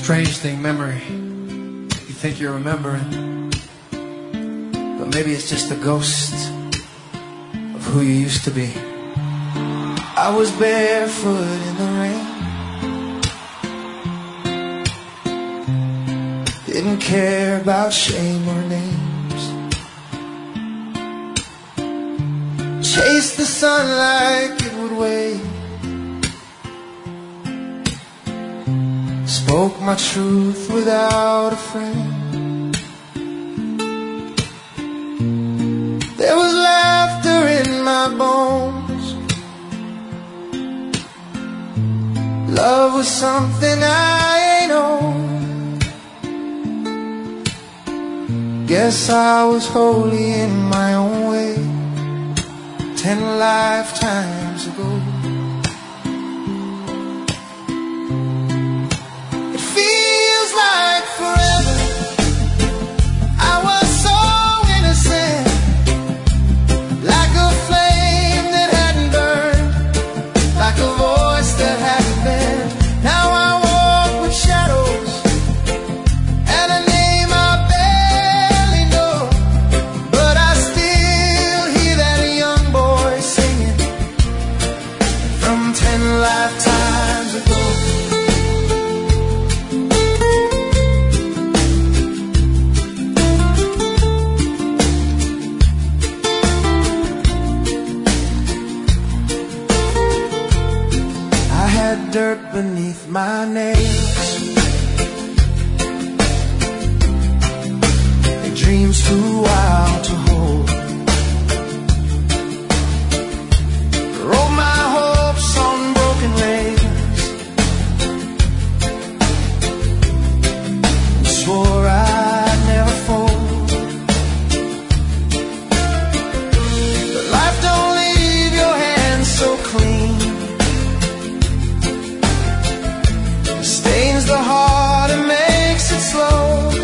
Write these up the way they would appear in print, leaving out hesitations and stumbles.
strange thing, memory. You think you're remembering, but maybe it's just a ghost of who you used to be. I was barefoot in the rain, didn't care about shame or names, chased the sun like it would wait, spoke my truth without a friend. There was laughter in my bones, love was something I ain't owned. Guess I was holy in my own way 10 lifetimes ago. It feels like forever. I was so innocent, like a flame that hadn't burned, like a voice that hadn't been. Now I walk with shadows and a name I barely know, but I still hear that young boy singing from 10 lifetimes ago. I had dirt beneath my nails, and dreams too wild to hold. Wrote my hopes on broken rails, and swore I'd never fold. But life don't leave your hands so clean, stains the heart and makes it slow.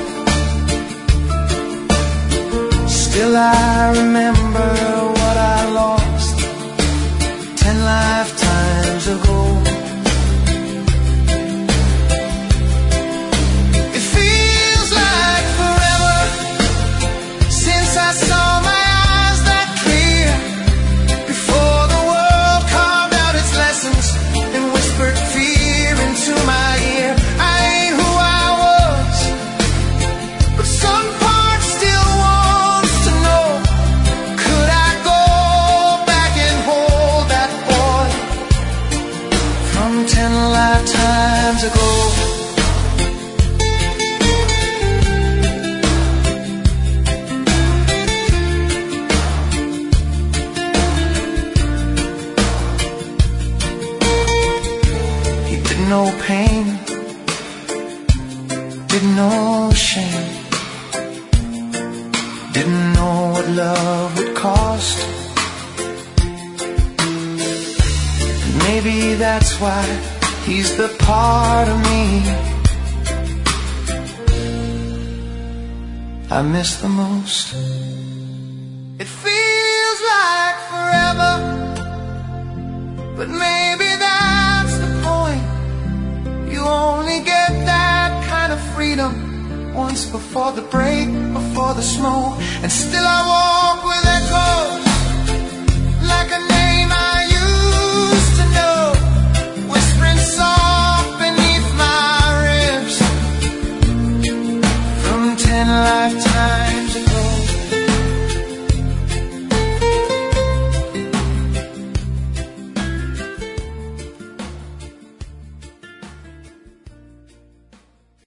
Still I remember what I lost 10 lifetimes ago. It feels like forever since I saw my eyes that clear, before the world carved out its lessons and whispered fear into my ear. I ain't who I was, but some part still wants to know, could I go back and hold that boy from 10 lifetimes ago? He didn't know pain, didn't know shame, didn't know what love would cost. And maybe that's why he's the part of me I miss the most. It feels like forever, but maybe that's the point. You only get that kind of freedom once before the break, before the snow, and still I walk with echoes